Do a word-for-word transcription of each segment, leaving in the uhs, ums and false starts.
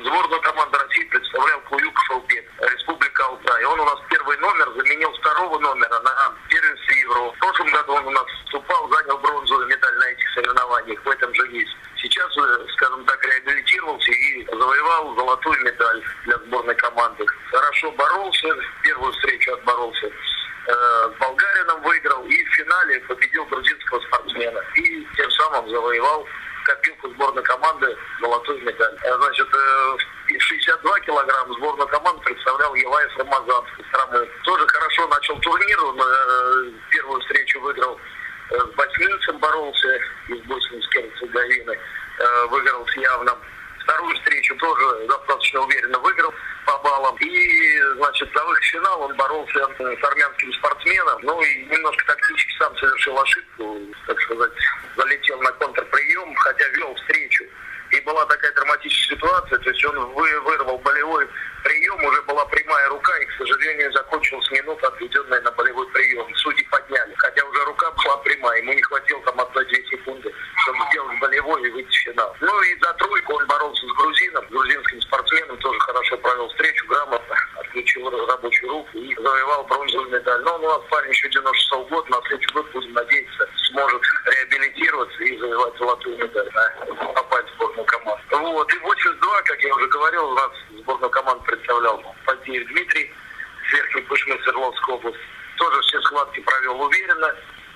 Сборную команды России представлял Куюков Албек, Республика Алтай. Он у нас первый номер заменил второго номера на первенстве Европы. В прошлом году он у нас вступал, занял бронзовую медаль на этих соревнованиях в этом же весе. Сейчас, скажем так, реабилитировался и завоевал золотую медаль для сборной команды. Хорошо боролся, первую встречу отборолся. С болгарином выиграл и в финале победил грузинского спортсмена. И тем самым завоевал копилку сборной команды золотую медаль. Значит, в шестьдесят два килограмма сборную команду представлял Елаев Рамазан с Костромы. Тоже хорошо начал турнир. Он первую встречу выиграл с боснийцем, боролся из Боснии с Герцеговины. Выиграл с Явным. Вторую встречу тоже достаточно уверенно выиграл по баллам. И, значит, за выход в финал он боролся с армянским спортсменом. Ну и немножко тактически сам совершил ошибку, так сказать, залетел на контрприем, хотя вел встречу. И была такая драматическая ситуация, то есть он вы, вырвал болевой прием, уже была прямая рука, и, к сожалению, закончилась минута, отведенная на болевой прием. Судьи подняли, хотя уже рука была прямая, ему не хватило там одной-две секунды, чтобы сделать болевой и выйти в финал. Ну и за тройку он боролся с грузином, с грузинским спортсменом, тоже хорошо провел встречу, грамотно отключил рабочую руку и завоевал бронзовую медаль. Но он у нас парень еще девяносто шестого года, на следующий год, будем надеяться, сможет реабилитироваться и завоевать золотую медаль, да, попасть в сборную команду. Вот, и восемьдесят два, как я уже говорил, у нас сборную команду представлял Фадеев Дмитрий, Верхний Пышмы, Свердловская область. Тоже все схватки провел уверенно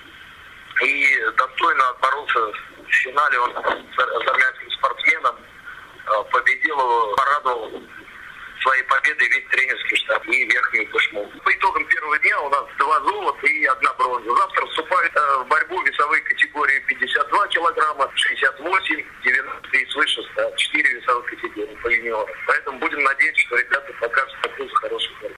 и достойно отборолся в финале. Он с армянским спортсменом победил его, порадовал своей победой весь тренерский штаб и Верхнюю Пышму. По итогам первого дня у нас два золота и одна бронза. Завтра вступает в борьбу весовые категории пятьдесят два килограмма, шестьдесят восемь, девяносто и свыше ста, четыре весовых категории по юниорам. Поэтому будем надеяться, что ребята покажут такую хорошую борьбу.